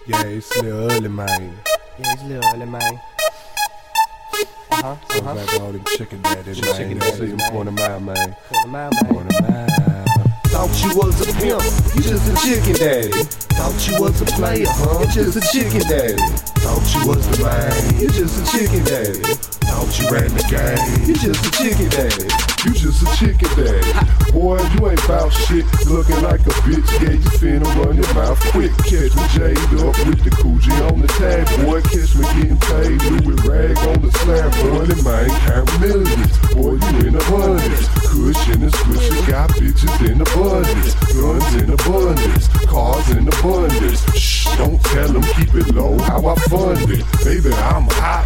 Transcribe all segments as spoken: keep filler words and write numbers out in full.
Yeah, it's a little early, man. Yeah, it's a little early, man. Uh-huh, So uh-huh. back to all them chicken daddies, man. Chicken You daddies, see them man. point them out, man. Point 'em out, man. Point them out. Thought you was a pimp, you just a chicken daddy. Thought you was a player, huh? You just a chicken daddy. Thought you was the man, you just a chicken daddy. Thought you ran the game, you just a chicken daddy. You just a chicken daddy. Boy, you ain't bout shit. Looking like a bitch, yeah, you finna run your mouth quick. Catch me jaded up with the Coogee on the tag. Boy, catch me getting paid. Louis rag on the slab. Boy, them man count millions. Boy, you in the hundreds. Cushion and squishin', got bitches in abundance. Guns in abundance. Cars in abundance. Shh, don't tell them, keep it low. How I fund it. Baby, I'm hot.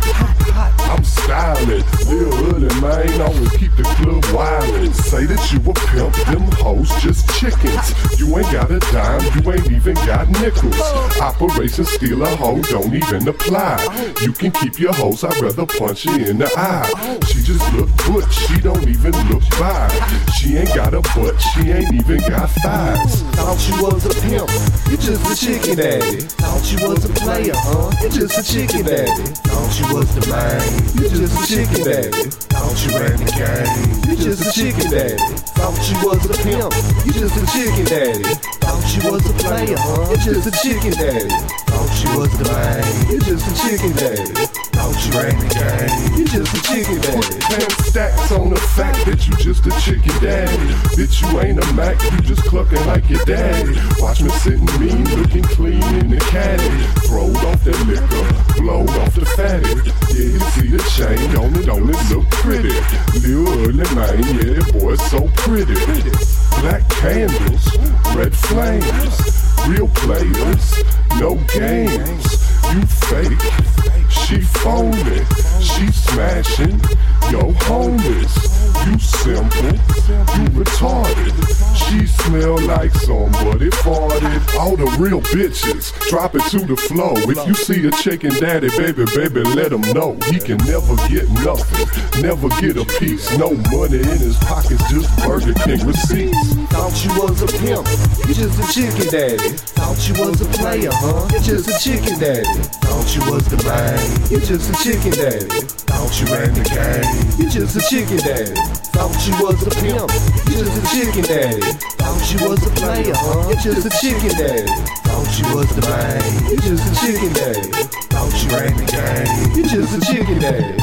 I'm styling. Lil' hoodie, man, always keep the club wildin'. Say that you a pimp, them hoes just chickens. You ain't got a dime, you ain't even got nickels. Operation steal a hoe don't even apply. You can keep your hoes, I'd rather punch you in the eye. She just look good, she don't even look fine. She ain't got a butt, she ain't even got thighs. Thought you was a pimp, you just a chicken daddy. Thought you was a player, huh? You just a chicken daddy. Thought you was the man, you just a chicken daddy. Thought you ran the game, you just a chicken daddy. Thought you was a pimp, you just a chicken daddy. Thought you was a player, huh? You just a chicken daddy. Thought you was the man, you just a chicken daddy. Thought you ran the game, you just a chicken daddy. Ten stacks on the fact that you just a chicken daddy. Bitch, you ain't a Mac, you just clucking like your daddy. Watch me sitting mean, looking clean in the caddy. Throwed off that liquor, blowed off the fatty. Yeah, you see the chain on it, don't it look pretty? Lil' early man, yeah, boy, so pretty. Black candles, red flames, real players, no games. You fake, she phony, she smashing your homies. You simple, you retarded. She smell like somebody farted. All the real bitches, drop it to the floor. If you see a chicken daddy, baby, baby, let him know. He can never get nothing, never get a piece. No money in his pockets, just Burger King receipts. Thought you was a pimp, you just a chicken daddy. Thought you was a player, huh? You just a chicken daddy. Thought you was the man, you just a chicken daddy. Thought you ran the game, you just a chicken daddy. Thought you was a pimp, you just a chicken daddy. Thought you was a player, huh? You just a chicken daddy. Thought you was the man, you just a chicken daddy. Thought you ran the game, you just a chicken daddy.